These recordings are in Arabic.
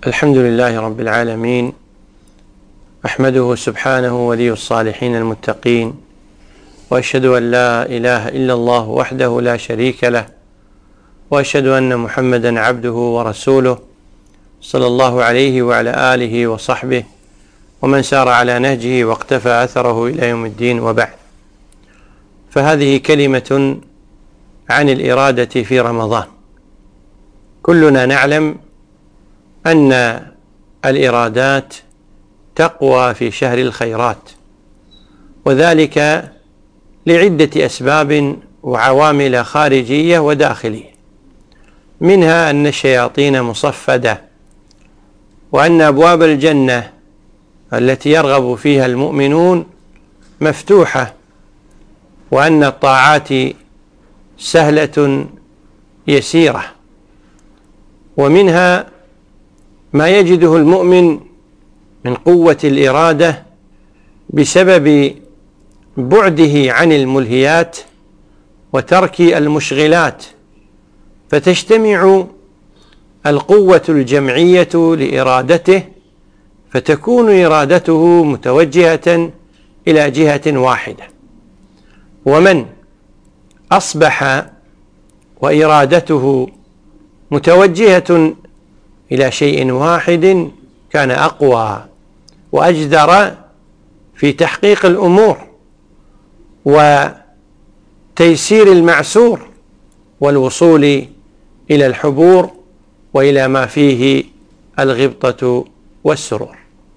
الحمد لله رب العالمين، أحمده سبحانه ولي الصالحين المتقين، وأشهد أن لا إله إلا الله وحده لا شريك له، وأشهد أن محمدا عبده ورسوله صلى الله عليه وعلى آله وصحبه ومن سار على نهجه واقتفى أثره إلى يوم الدين، وبعد. فهذه كلمة عن الإرادة في رمضان. كلنا نعلم أن الإرادات تقوى في شهر الخيرات، وذلك لعدة أسباب وعوامل خارجية وداخلية، منها أن الشياطين مصفدة، وأن أبواب الجنة التي يرغب فيها المؤمنون مفتوحة، وأن الطاعات سهلة يسيرة، ومنها ما يجده المؤمن من قوة الإرادة بسبب بعده عن الملهيات وترك المشغلات، فتجتمع القوة الجمعية لإرادته، فتكون إرادته متوجهة إلى جهة واحدة. ومن أصبح وإرادته متوجهة إلى شيء واحد كان أقوى وأجدر في تحقيق الأمور وتيسير المعسور والوصول إلى الحبور وإلى ما فيه الغبطة والسرور.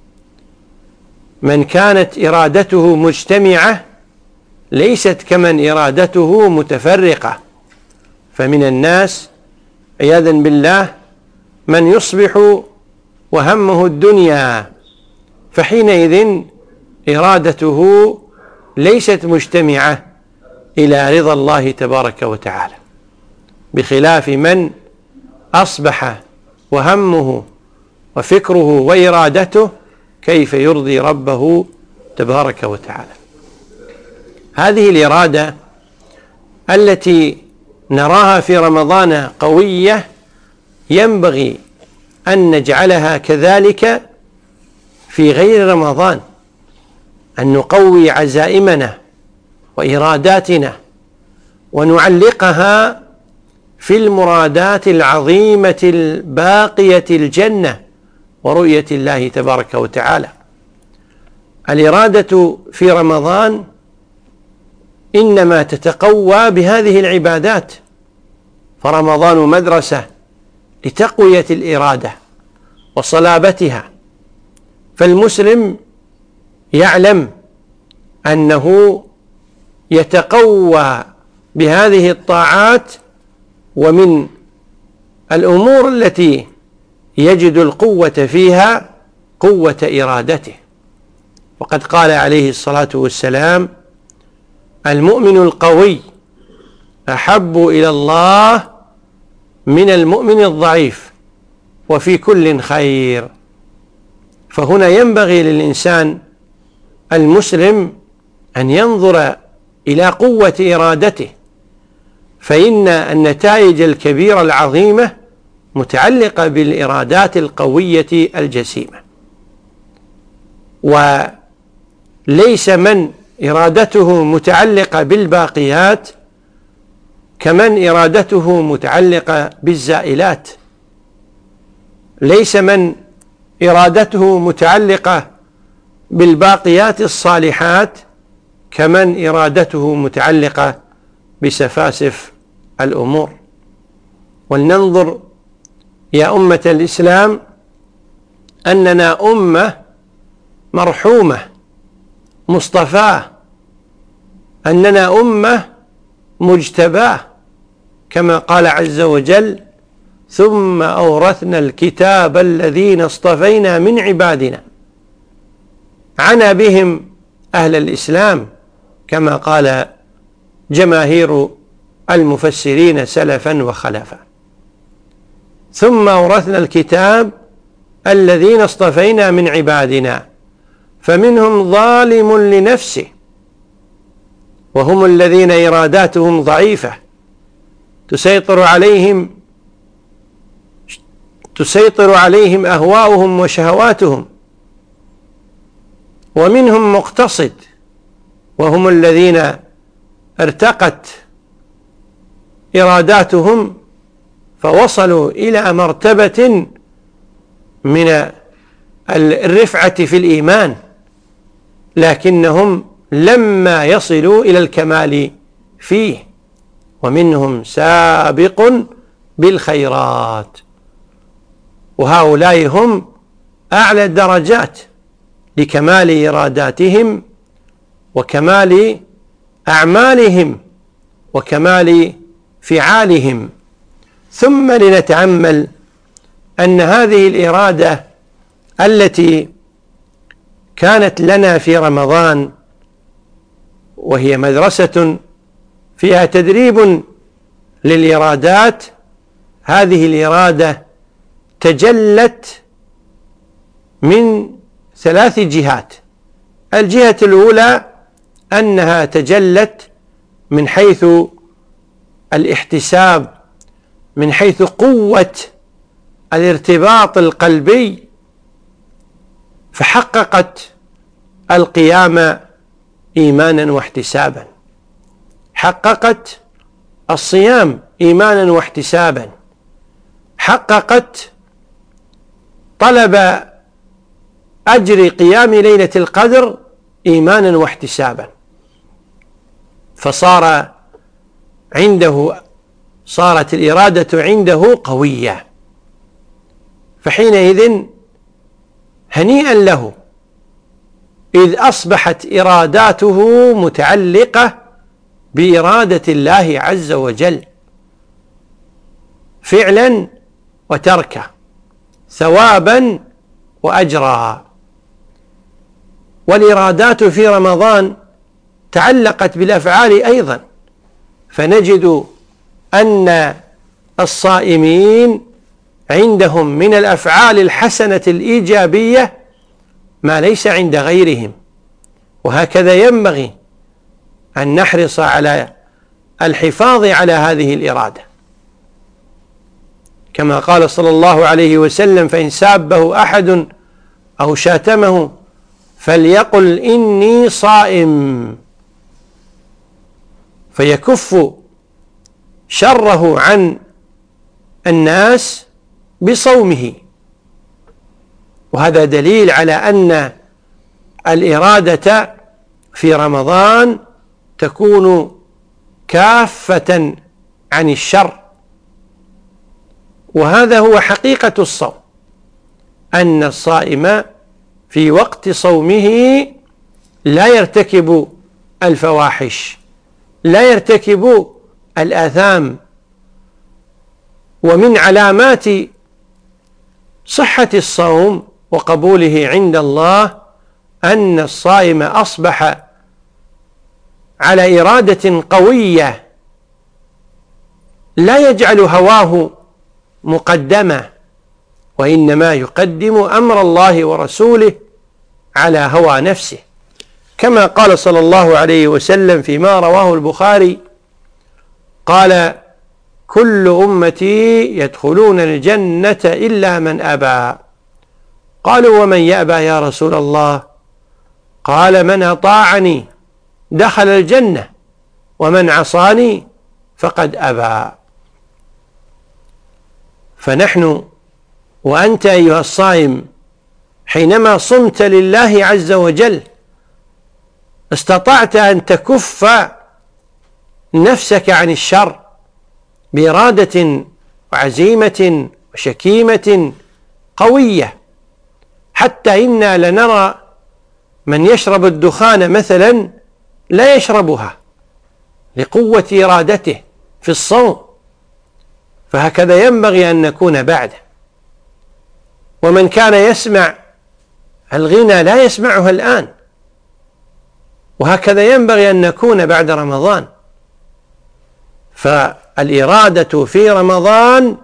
من كانت إرادته مجتمعة ليست كمن إرادته متفرقة، فمن الناس عياذا بالله من يصبح وهمه الدنيا، فحينئذ إرادته ليست مجتمعة إلى رضا الله تبارك وتعالى، بخلاف من أصبح وهمه وفكره وإرادته كيف يرضي ربه تبارك وتعالى. هذه الإرادة التي نراها في رمضان قوية ينبغي أن نجعلها كذلك في غير رمضان، أن نقوي عزائمنا وإراداتنا ونعلقها في المرادات العظيمة الباقية الجنة ورؤية الله تبارك وتعالى. الإرادة في رمضان إنما تتقوى بهذه العبادات، فرمضان مدرسة لتقوية الإرادة وصلابتها، فالمسلم يعلم أنه يتقوى بهذه الطاعات، ومن الأمور التي يجد القوة فيها قوة إرادته. وقد قال عليه الصلاة والسلام: المؤمن القوي أحب إلى الله من المؤمن الضعيف، وفي كل خير. فهنا ينبغي للإنسان المسلم أن ينظر إلى قوة إرادته، فإن النتائج الكبيرة العظيمة متعلقة بالإرادات القوية الجسيمة. وليس من إرادته متعلقة بالباقيات كمن إرادته متعلقة بالزائلات، ليس من إرادته متعلقة بالباقيات الصالحات كمن إرادته متعلقة بسفاسف الأمور. ولننظر يا أمة الإسلام أننا أمة مرحومة مصطفاة، أننا أمة مجتباه، كما قال عز وجل: ثم أورثنا الكتاب الذين اصطفينا من عبادنا. عنا بهم أهل الإسلام كما قال جماهير المفسرين سلفا وخلفا. ثم أورثنا الكتاب الذين اصطفينا من عبادنا فمنهم ظالم لنفسه، وهم الذين إراداتهم ضعيفة تسيطر عليهم تسيطر عليهم أهواؤهم وشهواتهم، ومنهم مقتصد، وهم الذين ارتقت إراداتهم فوصلوا إلى مرتبة من الرفعة في الإيمان، لكنهم لما يصلوا إلى الكمال فيه. ومنهم سابق بالخيرات، وهؤلاء هم أعلى الدرجات لكمال إراداتهم وكمال أعمالهم وكمال فعالهم. ثم لنتأمل أن هذه الإرادة التي كانت لنا في رمضان، وهي مدرسة فيها تدريب للإرادات، هذه الإرادة تجلت من 3 جهات. الجهة الأولى أنها تجلت من حيث الاحتساب، من حيث قوة الارتباط القلبي، فحققت القيام إيمانا واحتسابا، حققت الصيام إيمانا واحتسابا، حققت طلب أجر قيام ليلة القدر إيمانا واحتسابا، صارت الإرادة عنده قوية. فحينئذ هنيئا له، إذ أصبحت إراداته متعلقة بإرادة الله عز وجل فعلا وتركا، ثوابا وأجرا. والإرادات في رمضان تعلقت بالأفعال أيضا، فنجد أن الصائمين عندهم من الأفعال الحسنة الإيجابية ما ليس عند غيرهم، وهكذا ينبغي أن نحرص على الحفاظ على هذه الإرادة، كما قال صلى الله عليه وسلم: فإن سابه أحد أو شاتمه فليقل إني صائم، فيكف شره عن الناس بصومه. وهذا دليل على أن الإرادة في رمضان تكون كافة عن الشر، وهذا هو حقيقة الصوم، أن الصائم في وقت صومه لا يرتكب الفواحش، لا يرتكب الآثام. ومن علامات صحة الصوم وقبوله عند الله أن الصائم أصبح على إرادة قوية، لا يجعل هواه مقدمة، وإنما يقدم أمر الله ورسوله على هوى نفسه، كما قال صلى الله عليه وسلم فيما رواه البخاري قال: كل أمتي يدخلون الجنة إلا من أبى. قالوا: ومن يأبى يا رسول الله؟ قال: من أطاعني دخل الجنة، ومن عصاني فقد أبى. فنحن وأنت أيها الصائم حينما صمت لله عز وجل استطعت أن تكف نفسك عن الشر بإرادة وعزيمة وشكيمة قوية، حتى إنا لنرى من يشرب الدخان مثلا لا يشربها لقوة إرادته في الصوم، فهكذا ينبغي أن نكون بعده. ومن كان يسمع الغنى لا يسمعها الآن، وهكذا ينبغي أن نكون بعد رمضان. فالإرادة في رمضان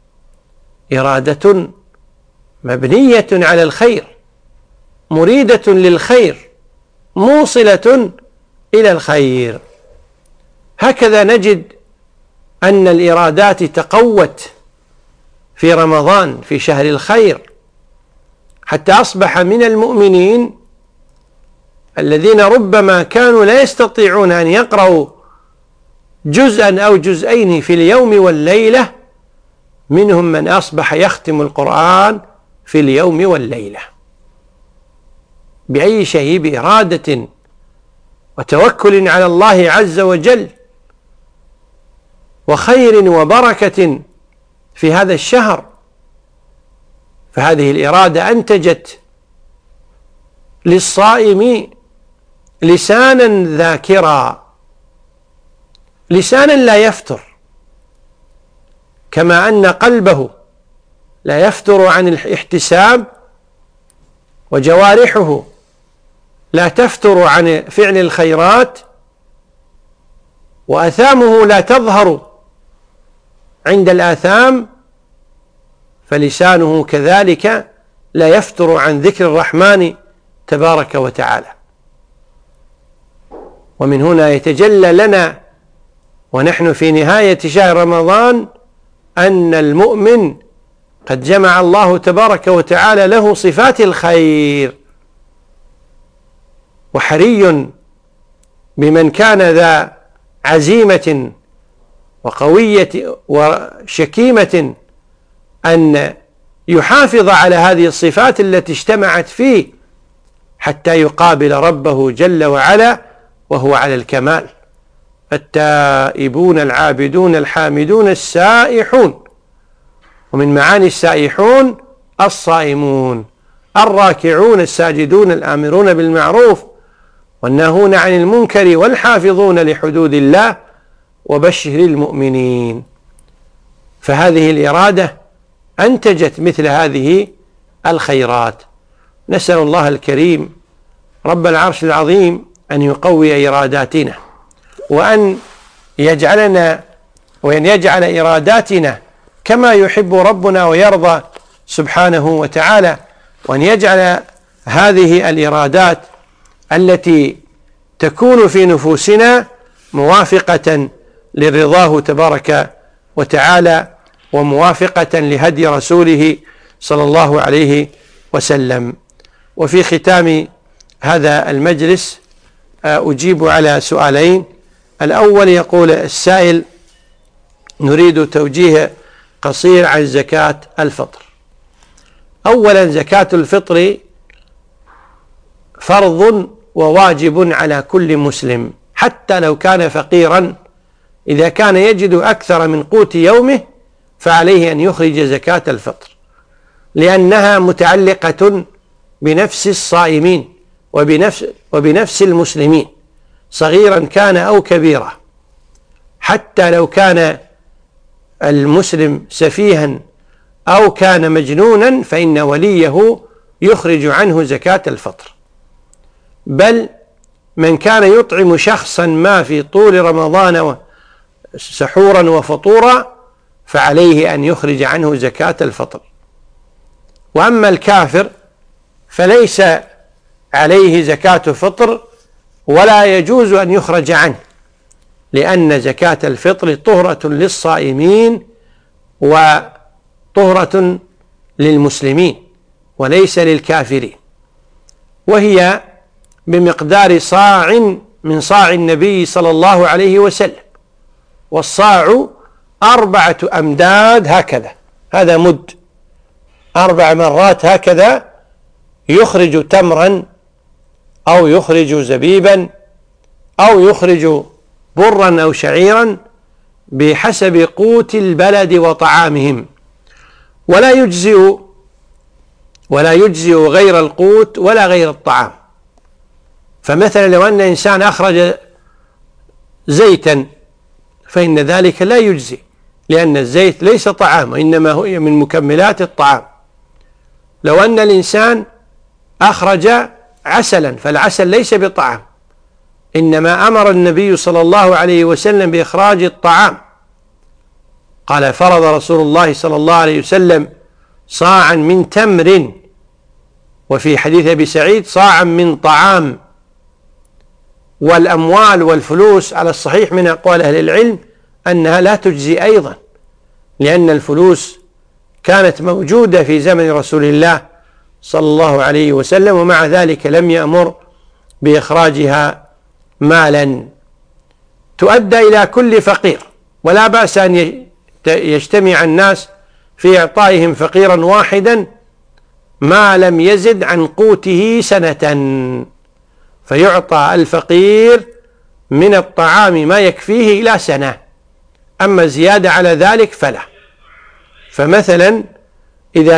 إرادة مبنية على الخير، مريدة للخير، موصلة إلى الخير. هكذا نجد أن الإرادات تقوت في رمضان في شهر الخير، حتى أصبح من المؤمنين الذين ربما كانوا لا يستطيعون أن يقرأوا جزءا أو جزئين في اليوم والليلة، منهم من أصبح يختم القرآن في اليوم والليلة. بأي شيء؟ بإرادة وتوكل على الله عز وجل وخير وبركة في هذا الشهر. فهذه الإرادة أنتجت للصائم لسانا ذاكرا، لسانا لا يفتر، كما أن قلبه لا يفتر عن الاحتساب، وجوارحه لا تفتر عن فعل الخيرات، وأثامه لا تظهر عند الآثام، فلسانه كذلك لا يفتر عن ذكر الرحمن تبارك وتعالى. ومن هنا يتجلى لنا ونحن في نهاية شهر رمضان أن المؤمن قد جمع الله تبارك وتعالى له صفات الخير، وحري بمن كان ذا عزيمة وقوية وشكيمة أن يحافظ على هذه الصفات التي اجتمعت فيه حتى يقابل ربه جل وعلا وهو على الكمال. التائبون العابدون الحامدون السائحون، ومن معاني السائحون الصائمون، الراكعون الساجدون الآمرون بالمعروف والناهون عن المنكر والحافظون لحدود الله وبشر المؤمنين. فهذه الإرادة أنتجت مثل هذه الخيرات. نسأل الله الكريم رب العرش العظيم أن يقوي إراداتنا، وأن يجعلنا وأن يجعل إراداتنا كما يحب ربنا ويرضى سبحانه وتعالى، وأن يجعل هذه الإرادات التي تكون في نفوسنا موافقة لرضاه تبارك وتعالى، وموافقة لهدي رسوله صلى الله عليه وسلم. وفي ختام هذا المجلس أجيب على سؤالين. الأول يقول السائل: نريد توجيه قصير عن زكاة الفطر. أولا، زكاة الفطر فرض وواجب على كل مسلم، حتى لو كان فقيرا، إذا كان يجد أكثر من قوت يومه فعليه أن يخرج زكاة الفطر، لأنها متعلقة بنفس الصائمين وبنفس المسلمين، صغيرا كان أو كبيرا. حتى لو كان المسلم سفيها أو كان مجنونا فإن وليه يخرج عنه زكاة الفطر. بل من كان يطعم شخصا ما في طول رمضان سحورا وفطورا فعليه أن يخرج عنه زكاة الفطر. وأما الكافر فليس عليه زكاة فطر ولا يجوز أن يخرج عنه، لأن زكاة الفطر طهرة للصائمين وطهرة للمسلمين وليس للكافرين، وهي بمقدار صاع من صاع النبي صلى الله عليه وسلم، والصاع 4 أمداد هكذا، هذا مد 4 مرات هكذا، يخرج تمرا أو يخرج زبيبا أو يخرج برا أو شعيرا بحسب قوت البلد وطعامهم، ولا يجزئ غير القوت ولا غير الطعام. فمثلا لو أن إنسان أخرج زيتا فإن ذلك لا يجزي، لأن الزيت ليس طعام وإنما هو من مكملات الطعام. لو أن الإنسان أخرج عسلا فالعسل ليس بطعام، إنما أمر النبي صلى الله عليه وسلم بإخراج الطعام، قال: فرض رسول الله صلى الله عليه وسلم صاعا من تمر، وفي حديث أبي سعيد صاعا من طعام. والأموال والفلوس على الصحيح من أقوال أهل العلم أنها لا تجزي أيضا، لأن الفلوس كانت موجودة في زمن رسول الله صلى الله عليه وسلم، ومع ذلك لم يأمر بإخراجها مالا، تؤدى إلى كل فقير، ولا بأس أن يجتمع الناس في إعطائهم فقيرا واحدا ما لم يزد عن قوته سنة، فيعطى الفقير من الطعام ما يكفيه إلى سنة، أما زيادة على ذلك فلا. فمثلا إذا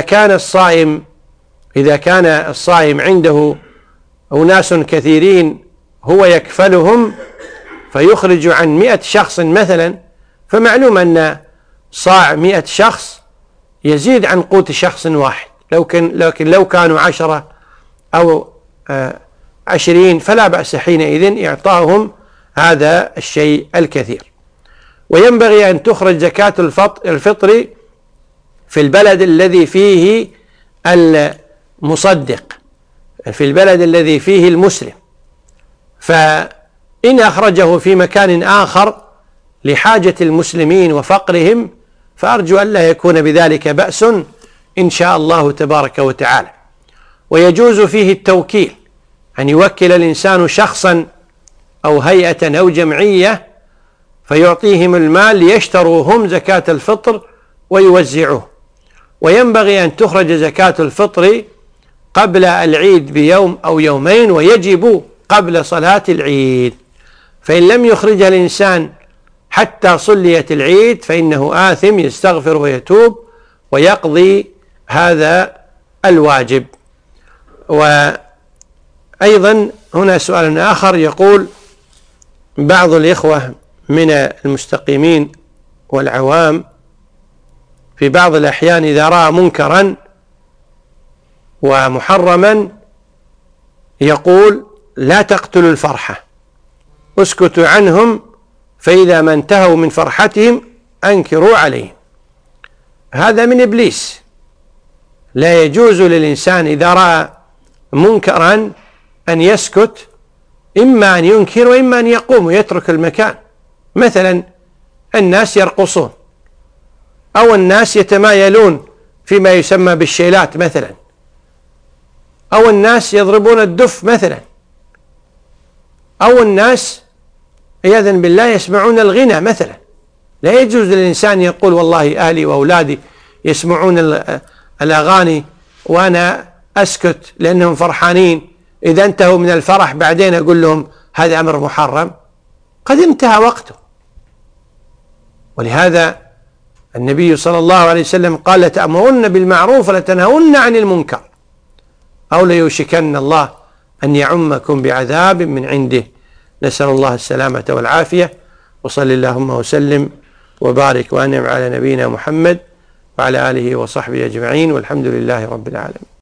كان الصائم عنده أناس كثيرين هو يكفلهم فيخرج عن 100 شخص مثلا، فمعلوم أن صاع 100 شخص يزيد عن قوت شخص واحد، لكن لو كانوا 10 أو 20 فلا بأس حينئذ إعطاهم هذا الشيء الكثير. وينبغي أن تخرج زكاة الفطر في البلد الذي فيه المصدق، في البلد الذي فيه المسلم، فإن أخرجه في مكان آخر لحاجة المسلمين وفقرهم فأرجو أن لا يكون بذلك بأس إن شاء الله تبارك وتعالى. ويجوز فيه التوكيل، أن يوكل الإنسان شخصا أو هيئة أو جمعية فيعطيهم المال ليشتروا هم زكاة الفطر ويوزعوه. وينبغي أن تخرج زكاة الفطر قبل العيد بيوم أو يومين، ويجب قبل صلاة العيد، فإن لم يخرجها الإنسان حتى صليت العيد فإنه آثم، يستغفر ويتوب ويقضي هذا الواجب. وأيضا هنا سؤال آخر يقول بعض الإخوة من المستقيمين والعوام في بعض الأحيان إذا رأى منكرا ومحرما يقول لا تقتلوا الفرحة، اسكتوا عنهم، فإذا ما انتهوا من فرحتهم أنكروا عليهم. هذا من إبليس. لا يجوز للإنسان إذا رأى منكرا أن يسكت، إما أن ينكر وإما أن يقوم ويترك المكان. مثلا الناس يرقصون أو الناس يتمايلون فيما يسمى بالشيلات مثلا، أو الناس يضربون الدف مثلا، أو الناس عياذا بالله يسمعون الغنى مثلا. لا يجوز للإنسان يقول والله أهلي وأولادي يسمعون الأغاني وأنا أسكت لأنهم فرحانين، إذا انتهوا من الفرح بعدين أقول لهم هذا أمر محرم، قد انتهى وقته. ولهذا النبي صلى الله عليه وسلم قال لتأمرن بالمعروف ولتنهون عن المنكر أو ليوشكن الله أن يعمكم بعذاب من عنده. نسأل الله السلامة والعافية، وصل اللهم وسلم وبارك وأنعم على نبينا محمد وعلى آله وصحبه أجمعين، والحمد لله رب العالمين.